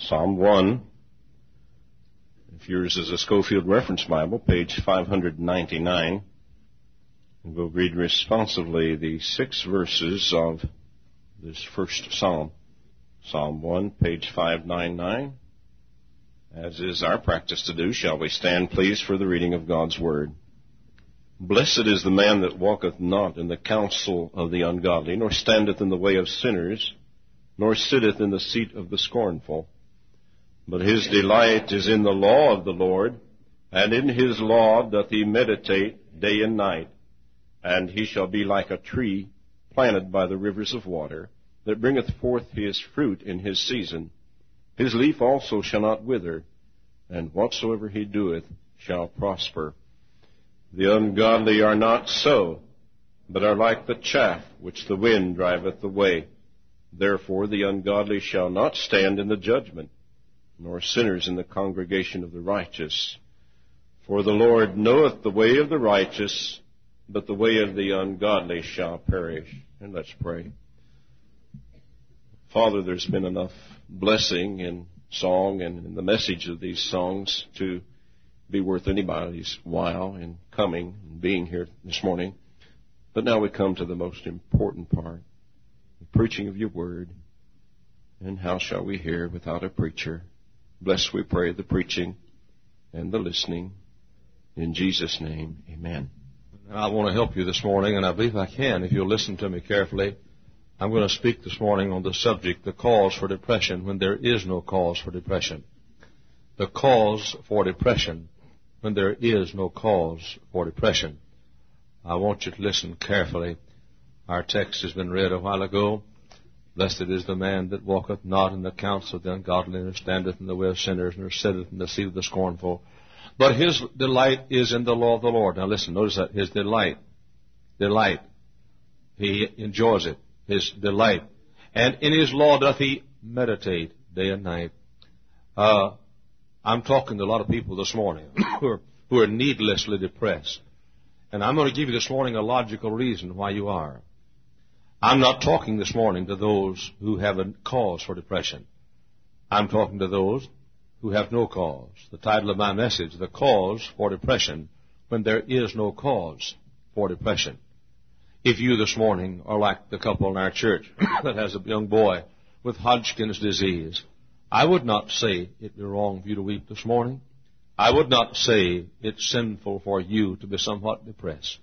Psalm 1. If yours is a Schofield Reference Bible, page 599. And we'll read responsively the 6 verses of this first psalm. Psalm 1, page 599. As is our practice to do, shall we stand, please, for the reading of God's Word. Blessed is the man that walketh not in the counsel of the ungodly, nor standeth in the way of sinners, nor sitteth in the seat of the scornful. But his delight is in the law of the Lord, and in his law doth he meditate day and night. And he shall be like a tree planted by the rivers of water, that bringeth forth his fruit in his season. His leaf also shall not wither, and whatsoever he doeth shall prosper. The ungodly are not so, but are like the chaff which the wind driveth away. Therefore the ungodly shall not stand in the judgment, nor sinners in the congregation of the righteous. For the Lord knoweth the way of the righteous, but the way of the ungodly shall perish. And let's pray. Father, there's been enough blessing in song and in the message of these songs to be worth anybody's while in coming and being here this morning. But now we come to the most important part, the preaching of your word. And how shall we hear without a preacher? Bless, we pray, the preaching and the listening. In Jesus' name, amen. I want to help you this morning, and I believe I can if you'll listen to me carefully. I'm going to speak this morning on the subject, the cause for depression when there is no cause for depression. The cause for depression when there is no cause for depression. I want you to listen carefully. Our text has been read a while ago. Blessed is the man that walketh not in the counsel of the ungodly, nor standeth in the way of sinners, nor sitteth in the seat of the scornful. But his delight is in the law of the Lord. Now listen, notice that, his delight. He enjoys it, his delight. And in his law doth he meditate day and night. I'm talking to a lot of people this morning who are needlessly depressed. And I'm going to give you this morning a logical reason why you are. I'm not talking this morning to those who have a cause for depression. I'm talking to those who have no cause. The title of my message, The Cause for Depression When There Is No Cause for Depression. If you this morning are like the couple in our church that has a young boy with Hodgkin's disease, I would not say it be wrong for you to weep this morning. I would not say it's sinful for you to be somewhat depressed.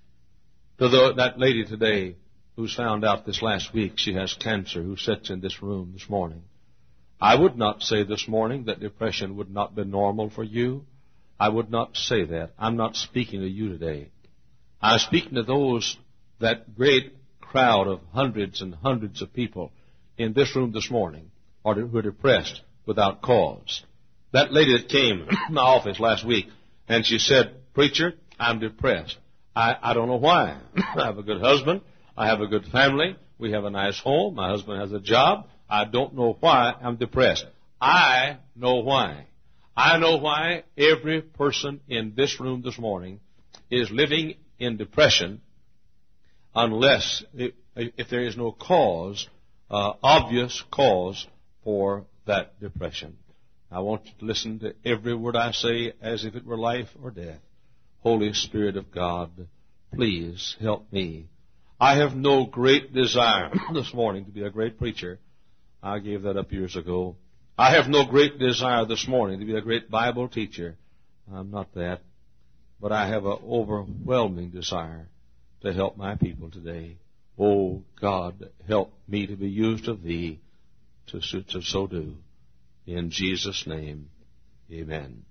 To that lady today who's found out this last week she has cancer, who sits in this room this morning, I would not say this morning that depression would not be normal for you. I would not say that. I'm not speaking to you today. I'm speaking to that great crowd of hundreds and hundreds of people in this room this morning who are depressed without cause. That lady that came to my office last week, and she said, "Preacher, I'm depressed. I don't know why. I have a good husband. I have a good family. We have a nice home. My husband has a job. I don't know why I'm depressed." I know why. I know why every person in this room this morning is living in depression unless, if there is no cause, obvious cause for that depression. I want you to listen to every word I say as if it were life or death. Holy Spirit of God, please help me. I have no great desire this morning to be a great preacher. I gave that up years ago. I have no great desire this morning to be a great Bible teacher. I'm not that. But I have an overwhelming desire to help my people today. Oh, God, help me to be used of Thee to so do. In Jesus' name, amen.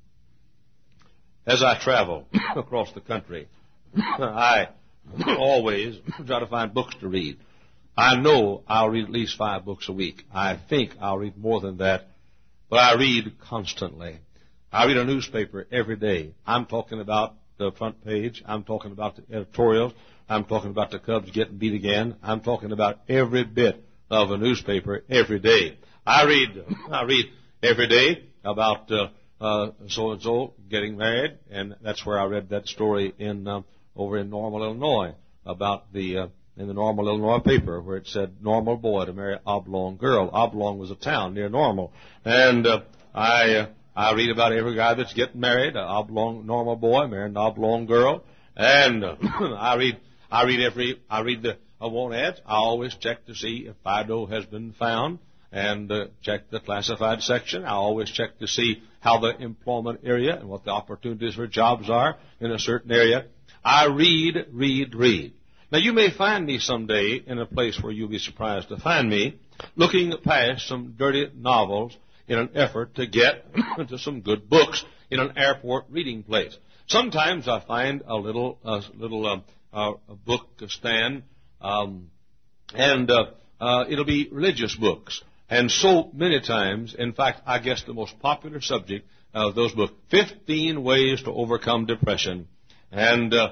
As I travel across the country, I always try to find books to read. I know I'll read at least 5 books a week. I think I'll read more than that, but I read constantly. I read a newspaper every day. I'm talking about the front page. I'm talking about the editorials. I'm talking about the Cubs getting beat again. I'm talking about every bit of a newspaper every day. I read every day about so-and-so getting married, and that's where I read that story over in Normal, Illinois, about the in the Normal, Illinois paper where it said Normal boy to marry Oblong girl. Oblong was a town near Normal. And I read about every guy that's getting married, an oblong Normal boy marrying an oblong girl. And I read the want ads. I always check to see if FIDO has been found and check the classified section. I always check to see how the employment area and what the opportunities for jobs are in a certain area. I read. Now, you may find me someday in a place where you'll be surprised to find me looking past some dirty novels in an effort to get to some good books in an airport reading place. Sometimes I find a little book stand, and it'll be religious books. And so many times, in fact, I guess the most popular subject of those books, 15 Ways to Overcome Depression, and the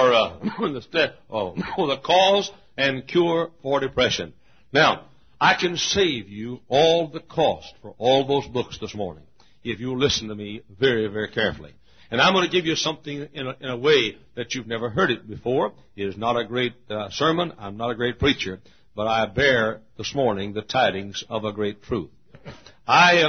cause and cure for depression. Now, I can save you all the cost for all those books this morning if you listen to me very, very carefully. And I'm going to give you something in a way that you've never heard it before. It is not a great sermon. I'm not a great preacher, but I bear this morning the tidings of a great truth. I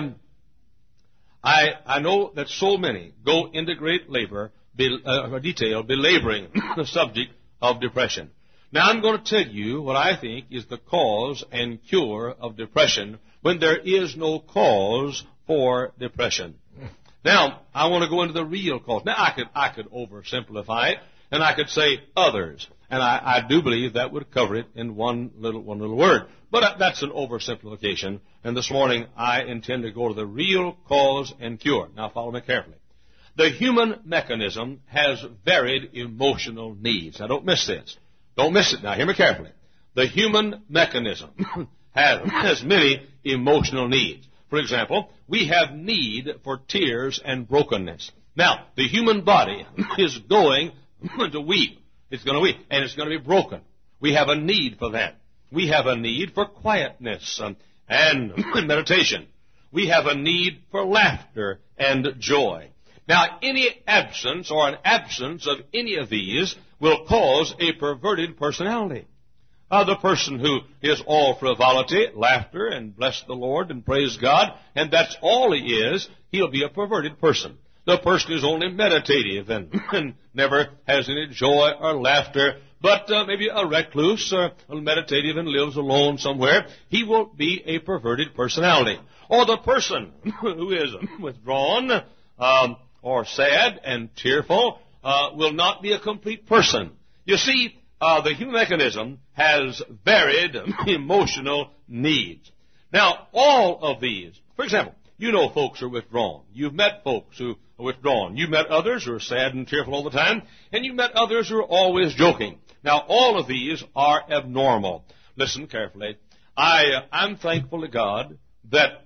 know that so many go into great detail belaboring the subject of depression. Now, I'm going to tell you what I think is the cause and cure of depression when there is no cause for depression. Now, I want to go into the real cause. Now, I could oversimplify it, and I could say others, and I do believe that would cover it in one little word. But that's an oversimplification, and this morning I intend to go to the real cause and cure. Now, follow me carefully. The human mechanism has varied emotional needs. Now, don't miss this. Don't miss it now. Hear me carefully. The human mechanism has many emotional needs. For example, we have need for tears and brokenness. Now, the human body is going to weep. It's going to weep, and it's going to be broken. We have a need for that. We have a need for quietness and meditation. We have a need for laughter and joy. Now, any absence or an absence of any of these will cause a perverted personality. The person who is all frivolity, laughter, and bless the Lord and praise God, and that's all he is, he'll be a perverted person. The person who's only meditative and never has any joy or laughter, but maybe a recluse or meditative and lives alone somewhere, he will be a perverted personality. Or the person who is withdrawn or sad and tearful will not be a complete person. You see, the human mechanism has varied emotional needs. Now, all of these, for example, you know folks who are withdrawn. You've met folks who are withdrawn. You've met others who are sad and tearful all the time, and you've met others who are always joking. Now, all of these are abnormal. Listen carefully. I'm thankful to God that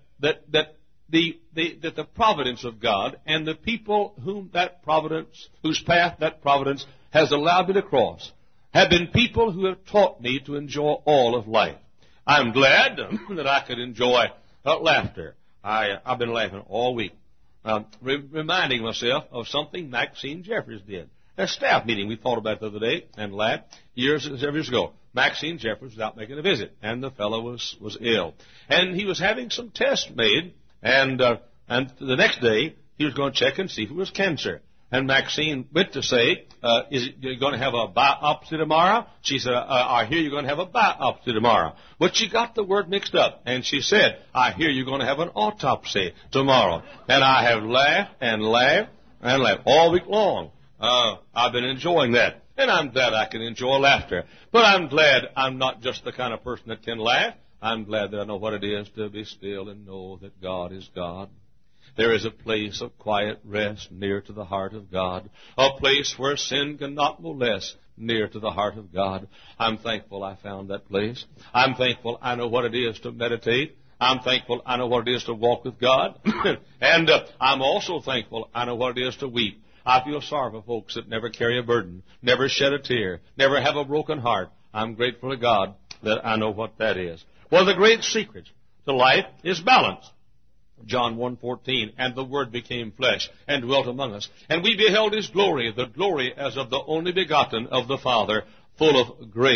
the providence of God and the people whose path that providence has allowed me to cross have been people who have taught me to enjoy all of life. I'm glad that I could enjoy laughter. I've been laughing all week, reminding myself of something Maxine Jeffers did. A staff meeting, we thought about it the other day and laughed several years ago. Maxine Jeffers was out making a visit, and the fellow was ill. And he was having some tests made, and the next day he was going to check and see if it was cancer. And Maxine went to say, is you going to have a biopsy tomorrow? She said, I hear you're going to have a biopsy tomorrow. But she got the word mixed up, and she said, I hear you're going to have an autopsy tomorrow. And I have laughed and laughed and laughed all week long. I've been enjoying that. And I'm glad I can enjoy laughter. But I'm glad I'm not just the kind of person that can laugh. I'm glad that I know what it is to be still and know that God is God. There is a place of quiet rest near to the heart of God, a place where sin cannot molest near to the heart of God. I'm thankful I found that place. I'm thankful I know what it is to meditate. I'm thankful I know what it is to walk with God. And I'm also thankful I know what it is to weep. I feel sorry for folks that never carry a burden, never shed a tear, never have a broken heart. I'm grateful to God that I know what that is. One of the great secrets to life is balance. John 1:14, and the Word became flesh and dwelt among us. And we beheld His glory, the glory as of the only begotten of the Father, full of grace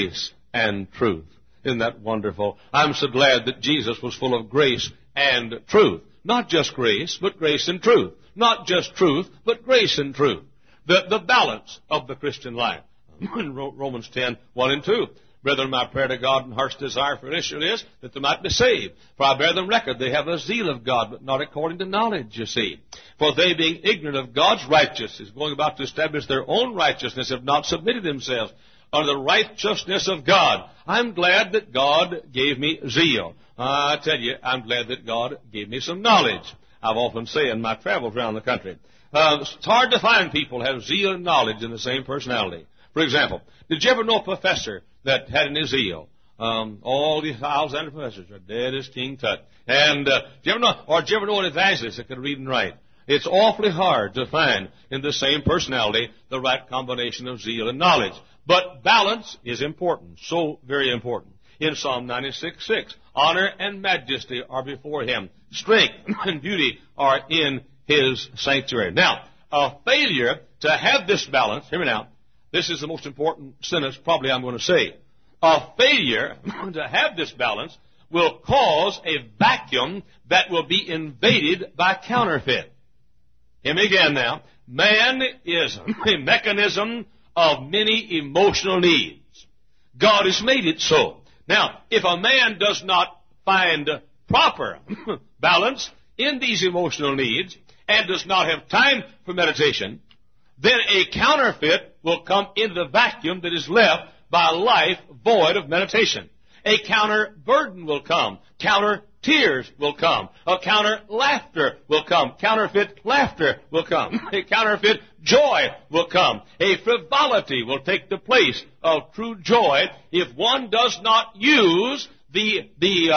and truth. Isn't that wonderful? I'm so glad that Jesus was full of grace and truth. Not just grace, but grace and truth. Not just truth, but grace and truth. The balance of the Christian life. In Romans 10, 1 and 2. Brethren, my prayer to God and heart's desire for Israel is that they might be saved. For I bear them record, they have a zeal of God, but not according to knowledge, you see. For they, being ignorant of God's righteousness, going about to establish their own righteousness, have not submitted themselves under the righteousness of God. I'm glad that God gave me zeal. I tell you, I'm glad that God gave me some knowledge. I've often said in my travels around the country, it's hard to find people who have zeal and knowledge in the same personality. For example, did you ever know a professor that had any zeal? All the Alexander professors are dead as King Tut. And did you ever know an evangelist that could read and write? It's awfully hard to find in the same personality the right combination of zeal and knowledge. But balance is important, so very important. In Psalm 96:6, honor and majesty are before him. Strength and beauty are in his sanctuary. Now, a failure to have this balance, hear me now, this is the most important sentence probably I'm going to say. A failure to have this balance will cause a vacuum that will be invaded by counterfeit. Hear me again now. Man is a mechanism of many emotional needs. God has made it so. Now, if a man does not find proper balance in these emotional needs and does not have time for meditation, then a counterfeit will come into the vacuum that is left by a life void of meditation. A counter burden will come. Counter tears will come. A counter laughter will come. Counterfeit laughter will come. A counterfeit joy will come. A frivolity will take the place of true joy if one does not use the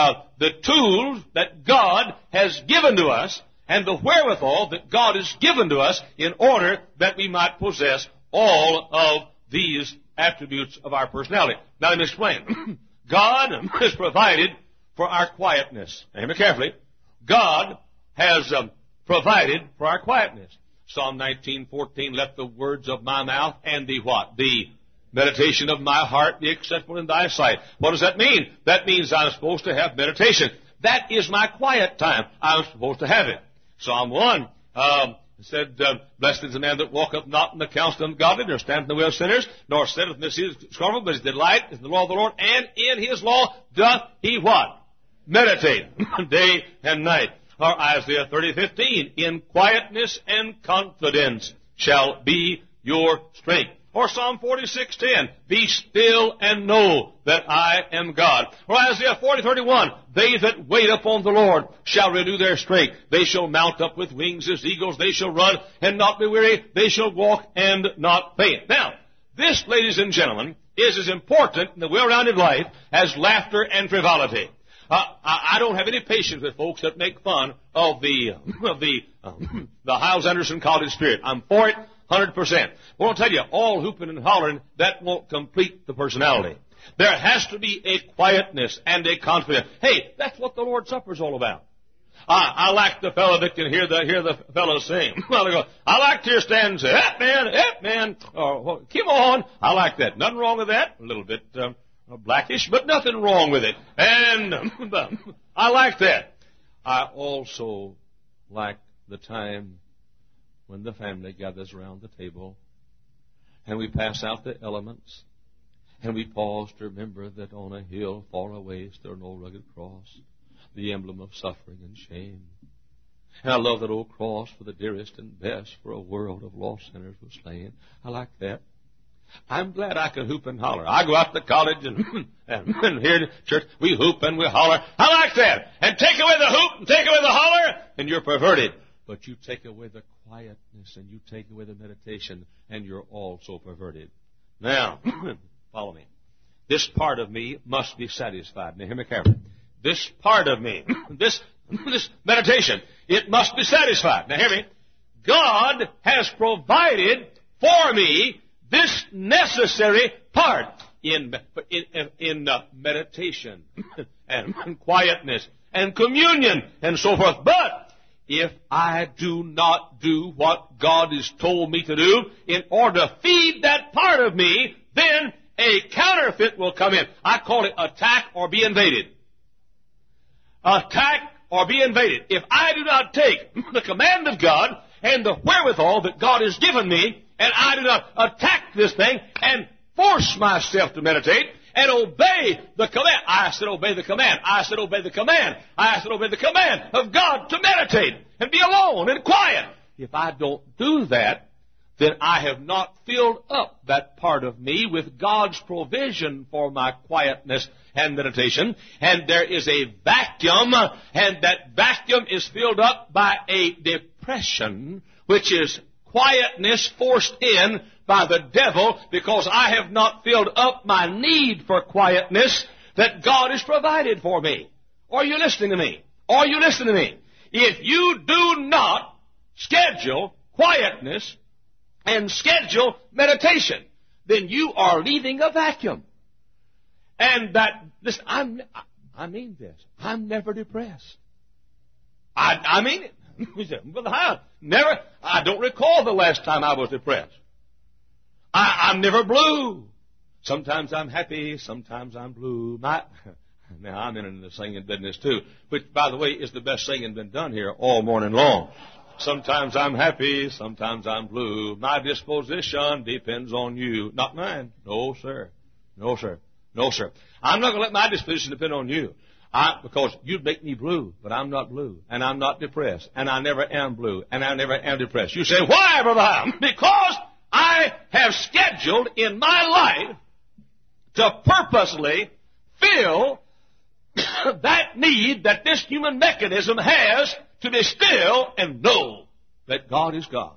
tools that God has given to us and the wherewithal that God has given to us in order that we might possess all of these attributes of our personality. Now let me explain. God has provided for our quietness. Now hear me carefully. God has provided for our quietness. Psalm 19:14, let the words of my mouth and the what? The meditation of my heart be acceptable in thy sight. What does that mean? That means I'm supposed to have meditation. That is my quiet time. I'm supposed to have it. Psalm 1 said, blessed is the man that walketh not in the counsel of the ungodly, nor standeth in the way of sinners, nor sitteth in the seat of scornful, but his delight is in the law of the Lord, and in his law doth he what? Meditate day and night. Or Isaiah 30:15, in quietness and confidence shall be your strength. Or Psalm 46:10, be still and know that I am God. Or Isaiah 40:31, they that wait upon the Lord shall renew their strength. They shall mount up with wings as eagles. They shall run and not be weary. They shall walk and not faint. Now, this, ladies and gentlemen, is as important in the well-rounded life as laughter and frivolity. I don't have any patience with folks that make fun of the Hyles Anderson College spirit. I'm for it 100%. Well, I'll tell you, all hooping and hollering, that won't complete the personality. There has to be a quietness and a confidence. Hey, that's what the Lord's Supper is all about. I like the fellow that can hear the fellow sing. Well, they go, I like to hear stand and say, hey, man, oh, come on. I like that. Nothing wrong with that. A little bit blackish, but nothing wrong with it. And I like that. I also like the time when the family gathers around the table and we pass out the elements and we pause to remember that on a hill far away is there an old rugged cross, the emblem of suffering and shame. And I love that old cross, for the dearest and best for a world of lost sinners was slain. I like that. I'm glad I can hoop and holler. I go out to college and here in church, we hoop and we holler. I like that. And take away the hoop and take away the holler, and you're perverted. But you take away the quietness and you take away the meditation, and you're also perverted. Now, follow me. This part of me must be satisfied. Now, hear me carefully. This part of me, this meditation, it must be satisfied. Now, hear me. God has provided for me this necessary part in meditation and quietness and communion and so forth. But if I do not do what God has told me to do in order to feed that part of me, then a counterfeit will come in. I call it attack or be invaded. Attack or be invaded. If I do not take the command of God and the wherewithal that God has given me, and I do not attack this thing and force myself to meditate and obey the command. I said obey the command. I said obey the command. I said obey the command of God to meditate and be alone and quiet. If I don't do that, then I have not filled up that part of me with God's provision for my quietness and meditation. And there is a vacuum, and that vacuum is filled up by a depression, which is quietness forced in by the devil, because I have not filled up my need for quietness that God has provided for me. Are you listening to me? Are you listening to me? If you do not schedule quietness and schedule meditation, then you are leaving a vacuum. And that, listen, I mean this. I'm never depressed. I mean it. I don't recall the last time I was depressed. I'm never blue. Sometimes I'm happy, sometimes I'm blue. Now, I'm in the singing business too, which, by the way, is the best singing been done here all morning long. Sometimes I'm happy, sometimes I'm blue. My disposition depends on you, not mine. No, sir. No, sir. No, sir. I'm not going to let my disposition depend on you. Because you'd make me blue, but I'm not blue, and I'm not depressed, and I never am blue, and I never am depressed. You say, why, Brother Hyam? Because I have scheduled in my life to purposely fill that need that this human mechanism has to be still and know that God is God.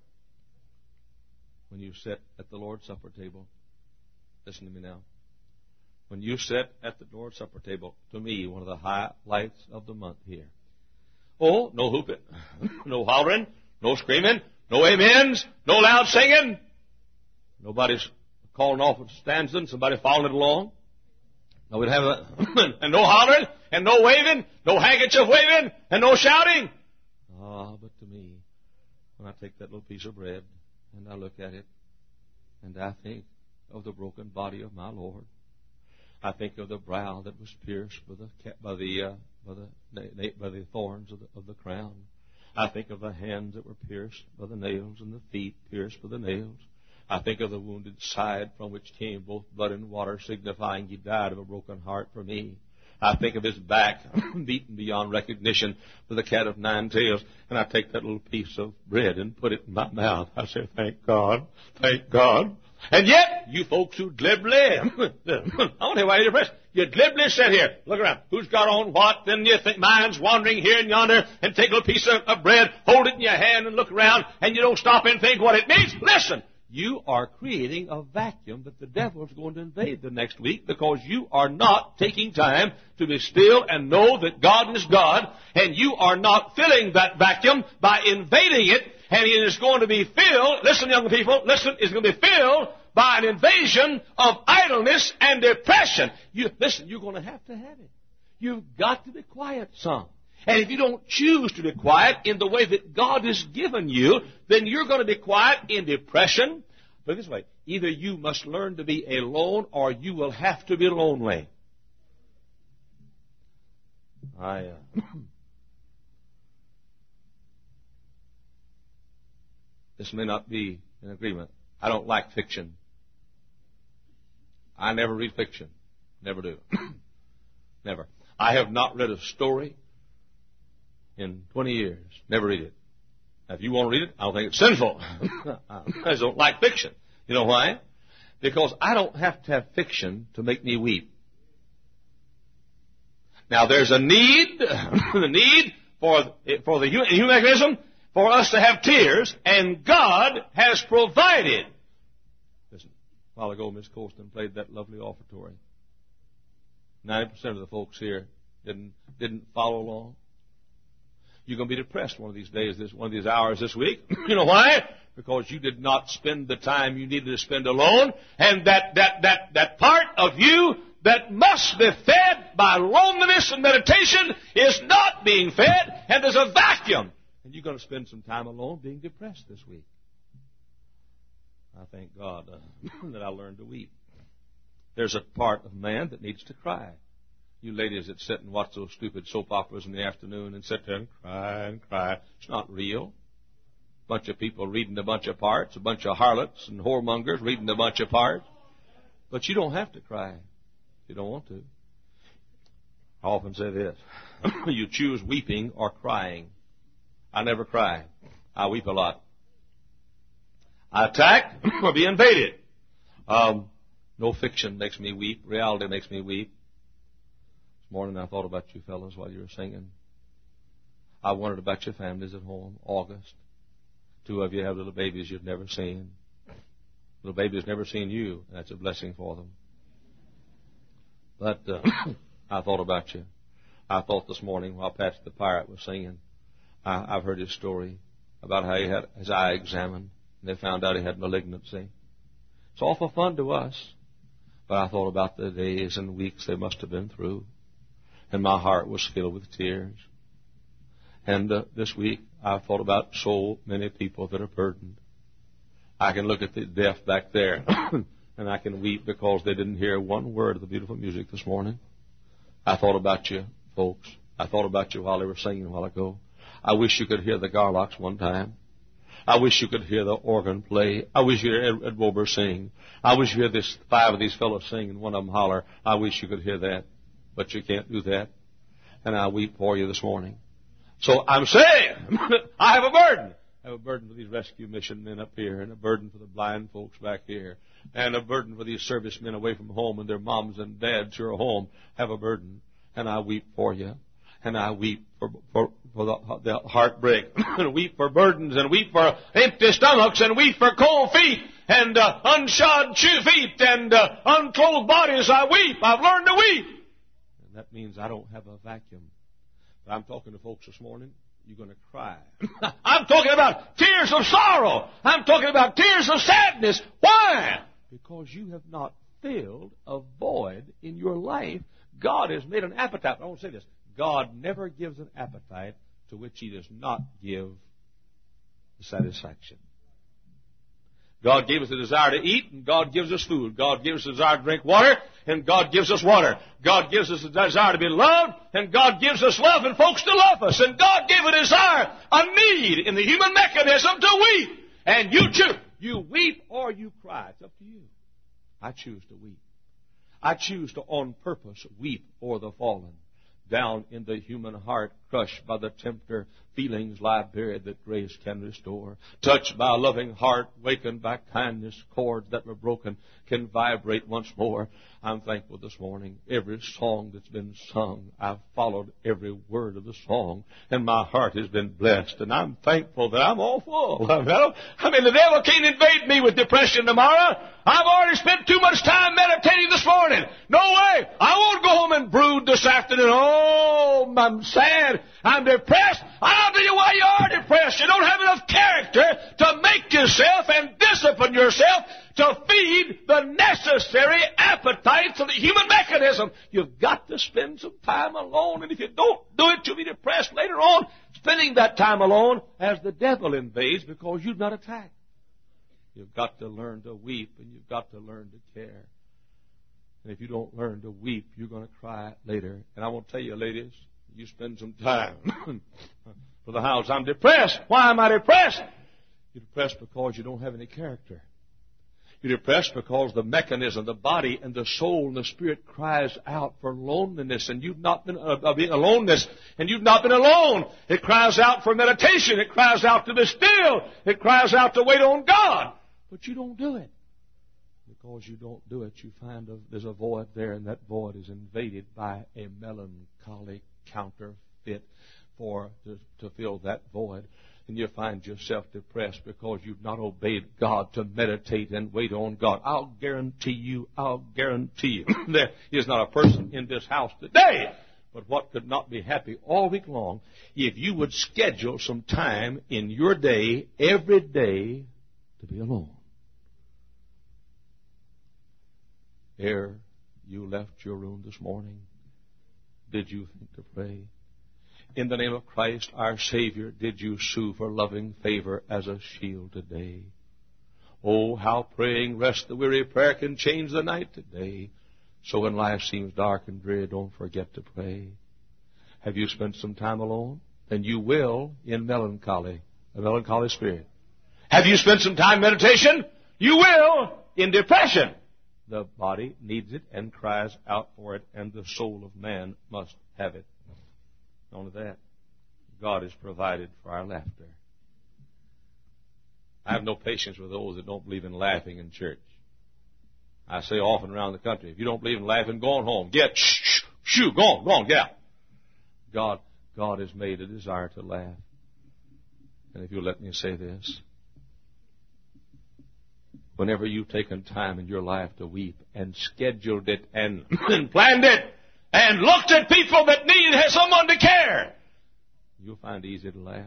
When you sit at the Lord's Supper table, listen to me now. When you sit at the Lord's Supper table, to me, one of the highlights of the month here. Oh, no hooping, no hollering, no screaming, no amens, no loud singing. Nobody's calling off a stanza and somebody following it along. No, we'd have and no hollering, and no waving, no handkerchief waving, and no shouting. But to me, when I take that little piece of bread and I look at it, and I think of the broken body of my Lord, I think of the brow that was pierced by the thorns of the crown. I think of the hands that were pierced by the nails and the feet pierced by the nails. I think of the wounded side from which came both blood and water, signifying He died of a broken heart for me. I think of His back beaten beyond recognition with the cat of nine tails, and I take that little piece of bread and put it in my mouth. I say, thank God, thank God. And yet, you folks who glibly, I want to hear why you're depressed. You glibly sit here, look around. Who's got on what? Then you think mind's wandering here and yonder, and take a little piece of bread, hold it in your hand and look around, and you don't stop and think what it means. Listen, you are creating a vacuum that the devil is going to invade the next week, because you are not taking time to be still and know that God is God, and you are not filling that vacuum by invading it. And it is going to be filled, listen young people, listen, it's going to be filled by an invasion of idleness and depression. Listen, you're going to have it. You've got to be quiet some. And if you don't choose to be quiet in the way that God has given you, then you're going to be quiet in depression. Put it this way, either you must learn to be alone or you will have to be lonely. This may not be in agreement. I don't like fiction. I never read fiction. Never do. Never. I have not read a story in 20 years. Never read it. Now, if you want to read it, I don't think it's sinful. I just don't like fiction. You know why? Because I don't have to have fiction to make me weep. Now, there's a need, the need for the human mechanism for us to have tears, and God has provided. Listen, a while ago, Miss Colston played that lovely offertory. 90% of the folks here didn't follow along. You're going to be depressed one of these days, one of these hours this week. You know why? Because you did not spend the time you needed to spend alone, and that part of you that must be fed by loneliness and meditation is not being fed, and there's a vacuum. And you're going to spend some time alone being depressed this week. I thank God that I learned to weep. there's a part of man that needs to cry. You ladies that sit and watch those stupid soap operas in the afternoon and sit there and cry and cry. It's not real. A bunch of people reading a bunch of parts, a bunch of harlots and whoremongers reading a bunch of parts. But you don't have to cry if you don't want to. I often say this. You choose weeping or crying. I never cry. I weep a lot. I attack or be invaded. No fiction makes me weep. Reality makes me weep. This morning I thought about you fellas while you were singing. I wondered about your families at home. August. 2 of you have little babies you've never seen. Little babies never seen you. That's a blessing for them. But I thought about you. I thought this morning while Patsy the Pirate was singing, I've heard his story about how he had his eye examined, and they found out he had malignancy. It's awful fun to us, but I thought about the days and weeks they must have been through, and my heart was filled with tears. And this week I've thought about so many people that are burdened. I can look at the deaf back there, and I can weep because they didn't hear one word of the beautiful music this morning. I thought about you, folks. I thought about you while they were singing a while ago. I wish you could hear the Garlocks one time. I wish you could hear the organ play. I wish you could hear Ed Wilbur sing. I wish you could hear 5 of these fellows sing and one of them holler. I wish you could hear that. But you can't do that. And I weep for you this morning. So I'm saying, I have a burden. I have a burden for these rescue mission men up here, and a burden for the blind folks back here, and a burden for these servicemen away from home and their moms and dads who are home. Have a burden. And I weep for you. And I weep for the heartbreak, and weep for burdens, and weep for empty stomachs, and weep for cold feet, and unshod feet, and unclothed bodies. I weep. I've learned to weep. And that means I don't have a vacuum. But I'm talking to folks this morning. You're going to cry. I'm talking about tears of sorrow. I'm talking about tears of sadness. Why? Because you have not filled a void in your life. God has made an appetite. I want to say this. God never gives an appetite to which He does not give the satisfaction. God gave us a desire to eat, and God gives us food. God gives us a desire to drink water, and God gives us water. God gives us a desire to be loved, and God gives us love and folks to love us. And God gave a desire, a need in the human mechanism to weep. And you choose. You weep or you cry. It's up to you. I choose to weep. I choose to on purpose weep o'er the fallen. Down in the human heart, crushed by the tempter, feelings lie buried that grace can restore. Touched by a loving heart, wakened by kindness, chords that were broken can vibrate once more. I'm thankful this morning. Every song that's been sung, I've followed every word of the song, and my heart has been blessed, and I'm thankful that I'm all full. I mean, the devil can't invade me with depression tomorrow. I've already spent too much time meditating this morning. No way. I won't go home and brood this afternoon. Oh, I'm sad. I'm depressed. I'll tell you why you are depressed. You don't have enough character to make yourself and discipline yourself to feed the necessary appetites of the human mechanism. You've got to spend some time alone, and if you don't do it, you'll be depressed later on, spending that time alone as the devil invades because you've not attacked. You've got to learn to weep, and you've got to learn to care. And if you don't learn to weep, you're going to cry later. And I want to tell you, ladies, you spend some time for the house. I'm depressed. Why am I depressed? You're depressed because you don't have any character. You're depressed because the mechanism, the body and the soul and the spirit cries out for loneliness, and you've not been aloneness, and you've not been alone. It cries out for meditation. It cries out to be still. It cries out to wait on God. But you don't do it. Because you don't do it, you find there's a void there, and that void is invaded by a melancholy counterfeit to fill that void. And you find yourself depressed because you've not obeyed God to meditate and wait on God. I'll guarantee you, there is not a person in this house today but what could not be happy all week long if you would schedule some time in your day, every day, to be alone. Ere you left your room this morning, did you think to pray? In the name of Christ, our Savior, did you sue for loving favor as a shield today? Oh, how praying rest the weary prayer can change the night today. So when life seems dark and dreary, don't forget to pray. Have you spent some time alone? Then you will in melancholy, a melancholy spirit. Have you spent some time in meditation? You will in depression. The body needs it and cries out for it, and the soul of man must have it. Not only that, God has provided for our laughter. I have no patience with those that don't believe in laughing in church. I say often around the country, if you don't believe in laughing, go on home. Go on, get out. God has made a desire to laugh. And if you'll let me say this, whenever you've taken time in your life to weep and scheduled it and planned it and looked at people that need someone to care, you'll find it easy to laugh.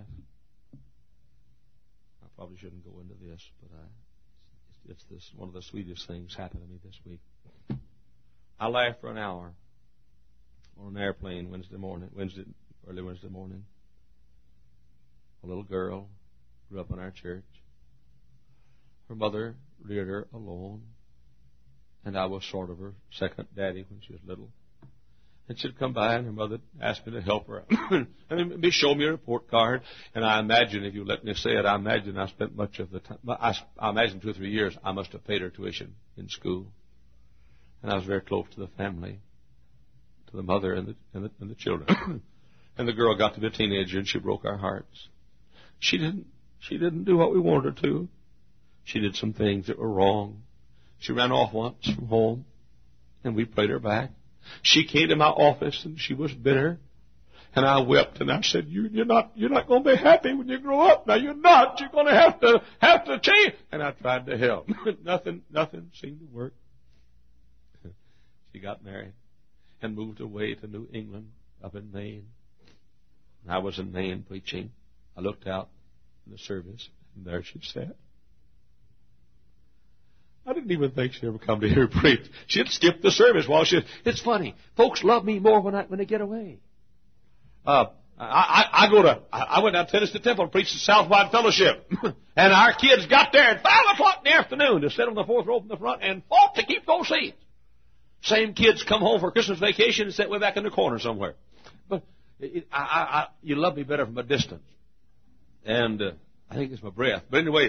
I probably shouldn't go into this, but it's one of the sweetest things happened to me this week. I laughed for an hour on an airplane early Wednesday morning. A little girl grew up in our church. Her mother reared her alone, and I was sort of her second daddy when she was little. And she'd come by, and her mother asked me to help her out. And show me a report card. And I imagine, if you let me say it, I imagine I spent much of the time, I imagine 2 or 3 years, I must have paid her tuition in school. And I was very close to the family, to the mother and the children. And the girl got to be a teenager, and she broke our hearts. She didn't do what we wanted her to. She did some things that were wrong. She ran off once from home, and we prayed her back. She came to my office, and she was bitter. And I wept, and I said, "You're not going to be happy when you grow up. Now you're not. You're going to have to change." And I tried to help. Nothing seemed to work. She got married and moved away to New England, up in Maine. And I was in Maine preaching. I looked out in the service, and there she sat. I didn't even think she'd ever come to hear preach. She'd skip the service while it's funny. Folks love me more when they get away. I went down to Tennessee Temple and preached at Southwide Fellowship. And our kids got there at 5 o'clock in the afternoon to sit on the 4th row in the front and fought to keep those seats. Same kids come home for Christmas vacation and sit way back in the corner somewhere. But you love me better from a distance. And I think it's my breath. But anyway,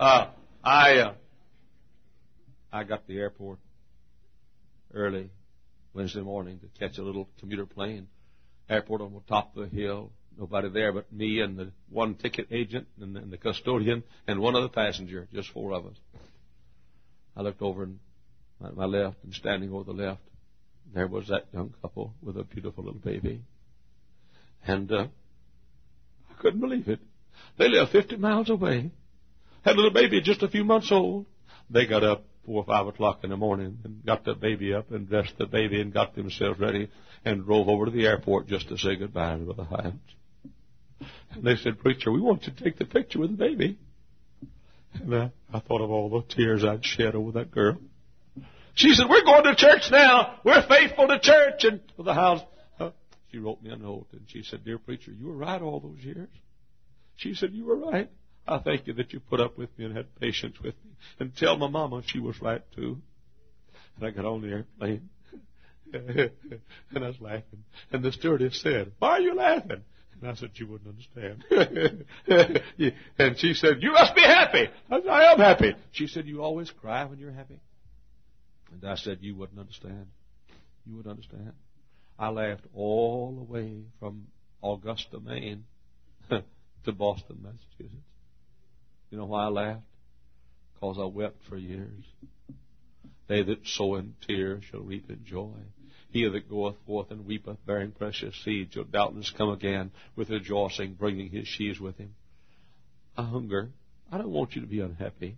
I got to the airport early Wednesday morning to catch a little commuter plane. Airport on the top of the hill. Nobody there but me and the one ticket agent and the custodian and one other passenger, just 4 of us. I looked over and at my left, and standing over the left, there was that young couple with a beautiful little baby. And I couldn't believe it. They lived 50 miles away. Had a little baby just a few months old. They got up 4 or 5 o'clock in the morning and got the baby up and dressed the baby and got themselves ready and drove over to the airport just to say goodbye to Brother Hyams. And they said, "Preacher, we want you to take the picture with the baby." And I thought of all the tears I'd shed over that girl. She said, "We're going to church now. We're faithful to church." And Brother Hyams, she wrote me a note, and she said, "Dear preacher, you were right all those years." She said, "You were right. I thank you that you put up with me and had patience with me. And tell my mama she was right, too." And I got on the airplane, and I was laughing. And the stewardess said, "Why are you laughing?" And I said, "You wouldn't understand." And she said, "You must be happy." I said, "I am happy." She said, "You always cry when you're happy?" And I said, "You wouldn't understand. You would understand." I laughed all the way from Augusta, Maine, to Boston, Massachusetts. You know why I laughed? Because I wept for years. They that sow in tears shall reap in joy. He that goeth forth and weepeth, bearing precious seed, shall doubtless come again with rejoicing, bringing his sheaves with him. I hunger. I don't want you to be unhappy.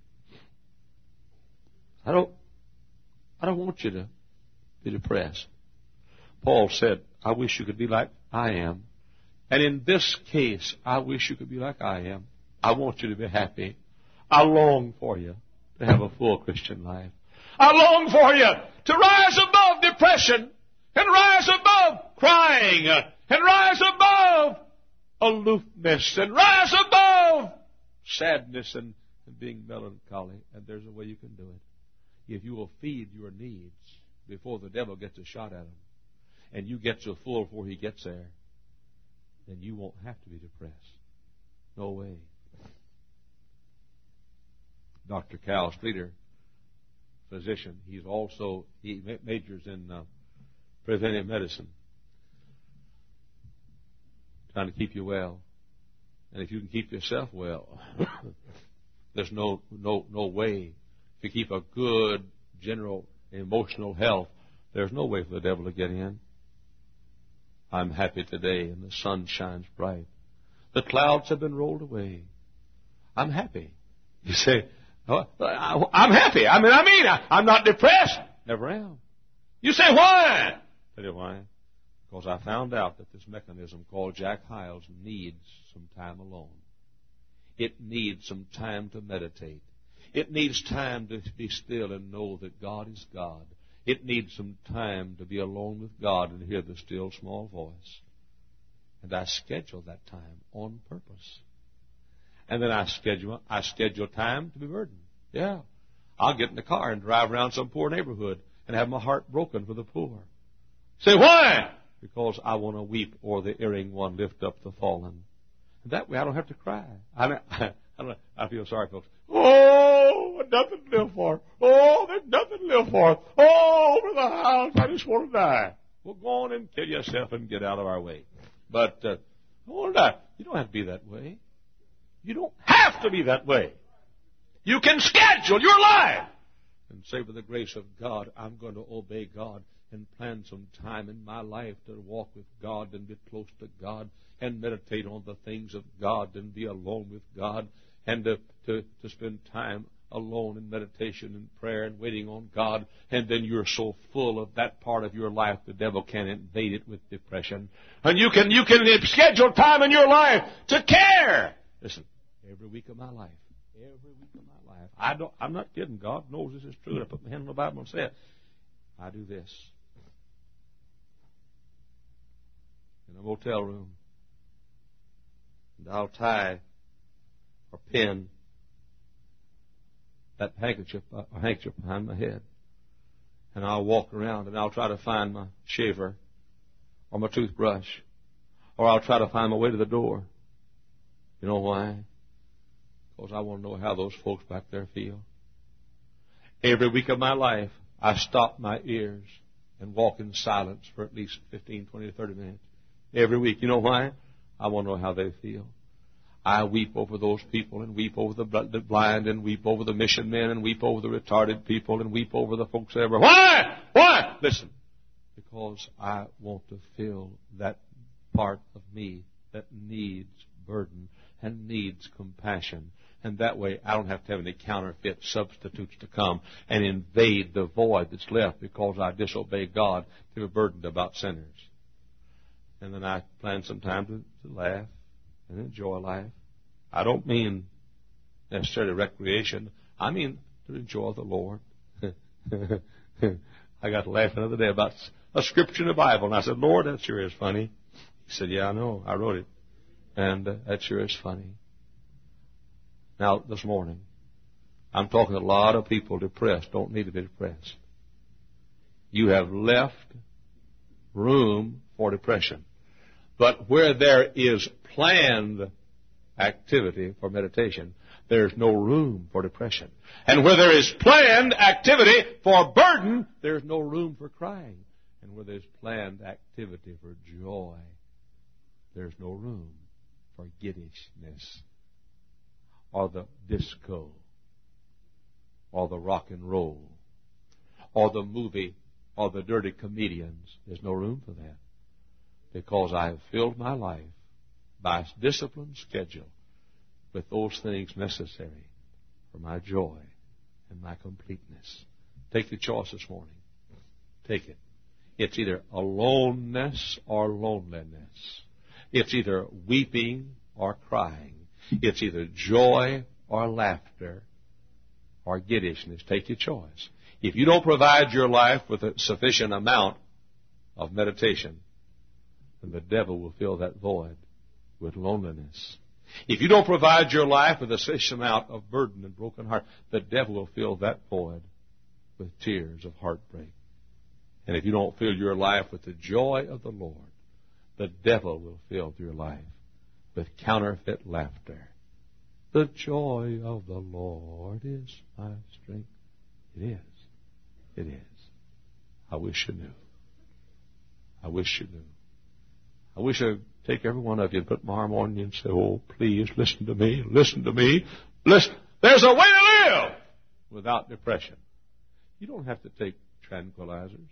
I don't want you to be depressed. Paul said, "I wish you could be like I am." And in this case, I wish you could be like I am. I want you to be happy. I long for you to have a full Christian life. I long for you to rise above depression and rise above crying and rise above aloofness and rise above sadness and being melancholy. And there's a way you can do it. If you will feed your needs before the devil gets a shot at him, and you get so full before he gets there, then you won't have to be depressed. No way. Dr. Cal Streeter, physician, he majors in preventive medicine, trying to keep you well. And if you can keep yourself well, there's no way. If you keep a good general emotional health, there's no way for the devil to get in. I'm happy today, and the sun shines bright. The clouds have been rolled away. I'm happy. You say, oh, I'm happy. I'm not depressed. Never am. You say, why? I tell you why. Because I found out that this mechanism called Jack Hyles needs some time alone. It needs some time to meditate. It needs time to be still and know that God is God. It needs some time to be alone with God and hear the still small voice. And I schedule that time on purpose. And then I schedule time to be burdened. Yeah. I'll get in the car and drive around some poor neighborhood and have my heart broken for the poor. Say, why? Because I want to weep o'er the erring one, lift up the fallen. And that way I don't have to cry. I feel sorry, folks. Oh, nothing to live for. Oh, there's nothing to live for. Oh, over the house, I just want to die. Well, go on and kill yourself and get out of our way. But I want to die. You don't have to be that way. You don't have to be that way. You can schedule your life and say, by the grace of God, I'm going to obey God and plan some time in my life to walk with God and be close to God and meditate on the things of God and be alone with God and to spend time alone in meditation and prayer and waiting on God. And then you're so full of that part of your life, the devil can't invade it with depression. And you can schedule time in your life to care. Listen, every week of my life, I'm not kidding. God knows this is true. And I put my hand on the Bible and say it. I do this. In a motel room. And I'll tie or pin that handkerchief behind my head. And I'll walk around and I'll try to find my shaver or my toothbrush. Or I'll try to find my way to the door. You know why? Because I want to know how those folks back there feel. Every week of my life, I stop my ears and walk in silence for at least 15, 20, 30 minutes. Every week. You know why? I want to know how they feel. I weep over those people and weep over the blind and weep over the mission men and weep over the retarded people and weep over the folks everywhere. Why? Why? Listen. Because I want to fill that part of me that needs burden and needs compassion. And that way I don't have to have any counterfeit substitutes to come and invade the void that's left because I disobey God to be burdened about sinners. And then I plan some time to laugh and enjoy life. I don't mean necessarily recreation. I mean to enjoy the Lord. I got to laugh another day about a scripture in the Bible. And I said, Lord, that sure is funny. He said, yeah, I know. I wrote it. And that sure is funny. Now, this morning, I'm talking to a lot of people depressed, don't need to be depressed. You have left room for depression. But where there is planned activity for meditation, there's no room for depression. And where there is planned activity for burden, there's no room for crying. And where there's planned activity for joy, there's no room for giddishness, or the disco, or the rock and roll, or the movie, or the dirty comedians. There's no room for that. Because I have filled my life by a disciplined schedule with those things necessary for my joy and my completeness. Take the choice this morning. Take it. It's either aloneness or loneliness. It's either weeping or crying. It's either joy or laughter or giddishness. Take your choice. If you don't provide your life with a sufficient amount of meditation, then the devil will fill that void with loneliness. If you don't provide your life with a sufficient amount of burden and broken heart, the devil will fill that void with tears of heartbreak. And if you don't fill your life with the joy of the Lord, the devil will fill your life with counterfeit laughter. The joy of the Lord is my strength. It is. It is. I wish you knew. I wish you knew. I wish I'd take every one of you and put my arm on you and say, oh, please, listen to me, listen to me. Listen. There's a way to live without depression. You don't have to take tranquilizers.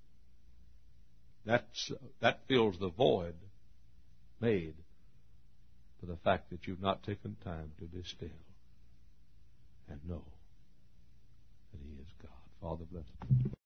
That fills the void made for the fact that you've not taken time to be still and know that He is God. Father, bless you.